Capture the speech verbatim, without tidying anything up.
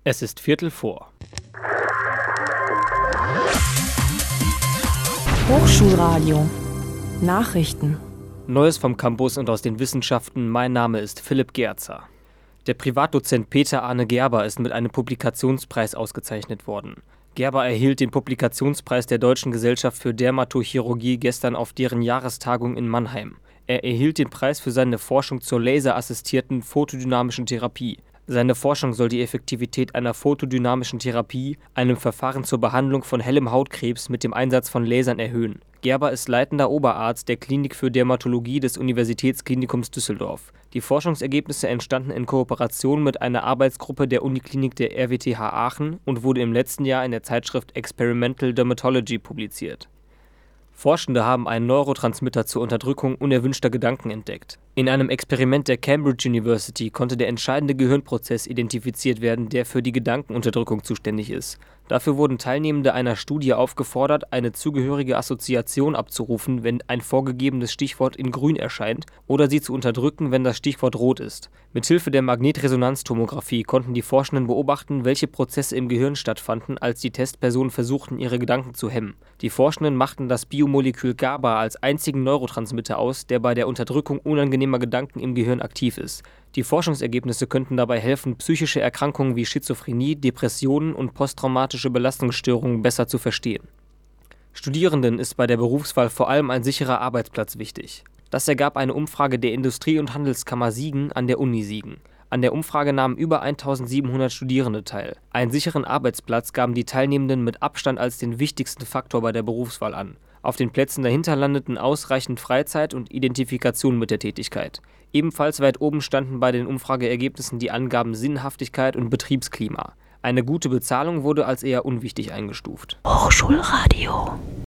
Es ist Viertel vor. Hochschulradio Nachrichten. Neues vom Campus und aus den Wissenschaften. Mein Name ist Philipp Gerzer. Der Privatdozent Peter Arne Gerber ist mit einem Publikationspreis ausgezeichnet worden. Gerber erhielt den Publikationspreis der Deutschen Gesellschaft für Dermatochirurgie gestern auf deren Jahrestagung in Mannheim. Er erhielt den Preis für seine Forschung zur laserassistierten photodynamischen Therapie. Seine Forschung soll die Effektivität einer photodynamischen Therapie, einem Verfahren zur Behandlung von hellem Hautkrebs mit dem Einsatz von Lasern, erhöhen. Gerber ist leitender Oberarzt der Klinik für Dermatologie des Universitätsklinikums Düsseldorf. Die Forschungsergebnisse entstanden in Kooperation mit einer Arbeitsgruppe der Uniklinik der R W T H Aachen und wurde im letzten Jahr in der Zeitschrift Experimental Dermatology publiziert. Forschende haben einen Neurotransmitter zur Unterdrückung unerwünschter Gedanken entdeckt. In einem Experiment der Cambridge University konnte der entscheidende Gehirnprozess identifiziert werden, der für die Gedankenunterdrückung zuständig ist. Dafür wurden Teilnehmende einer Studie aufgefordert, eine zugehörige Assoziation abzurufen, wenn ein vorgegebenes Stichwort in grün erscheint, oder sie zu unterdrücken, wenn das Stichwort rot ist. Mithilfe der Magnetresonanztomographie konnten die Forschenden beobachten, welche Prozesse im Gehirn stattfanden, als die Testpersonen versuchten, ihre Gedanken zu hemmen. Die Forschenden machten das Biomolekül GABA als einzigen Neurotransmitter aus, der bei der Unterdrückung unangenehmer Gedanken im Gehirn aktiv ist. Die Forschungsergebnisse könnten dabei helfen, psychische Erkrankungen wie Schizophrenie, Depressionen und posttraumatische Belastungsstörungen besser zu verstehen. Studierenden ist bei der Berufswahl vor allem ein sicherer Arbeitsplatz wichtig. Das ergab eine Umfrage der Industrie- und Handelskammer Siegen an der Uni Siegen. An der Umfrage nahmen über eintausendsiebenhundert Studierende teil. Einen sicheren Arbeitsplatz gaben die Teilnehmenden mit Abstand als den wichtigsten Faktor bei der Berufswahl an. Auf den Plätzen dahinter landeten ausreichend Freizeit und Identifikation mit der Tätigkeit. Ebenfalls weit oben standen bei den Umfrageergebnissen die Angaben Sinnhaftigkeit und Betriebsklima. Eine gute Bezahlung wurde als eher unwichtig eingestuft. Hochschulradio